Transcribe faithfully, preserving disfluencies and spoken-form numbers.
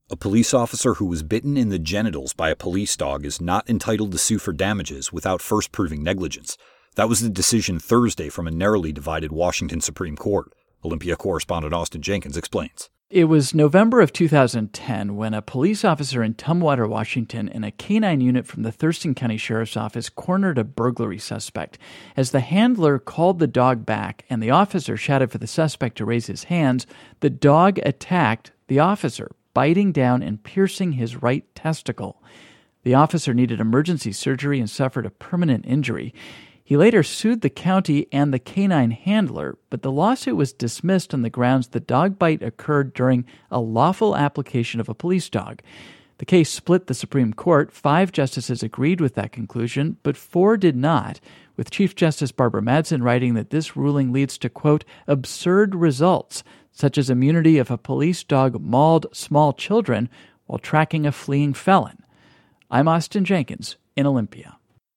A police officer who was bitten in the genitals by a police dog is not entitled to sue for damages without first proving negligence. That was the decision Thursday from a narrowly divided Washington Supreme Court. Olympia correspondent Austin Jenkins explains. It was November of two thousand ten when a police officer in Tumwater, Washington, and a canine unit from the Thurston County Sheriff's Office cornered a burglary suspect. As the handler called the dog back and the officer shouted for the suspect to raise his hands, the dog attacked the officer, biting down and piercing his right testicle. The officer needed emergency surgery and suffered a permanent injury. He later sued the county and the canine handler, but the lawsuit was dismissed on the grounds the dog bite occurred during a lawful application of a police dog. The case split the Supreme Court. Five justices agreed with that conclusion, but four did not, with Chief Justice Barbara Madsen writing that this ruling leads to, quote, absurd results, such as immunity if a police dog mauled small children while tracking a fleeing felon. I'm Austin Jenkins in Olympia.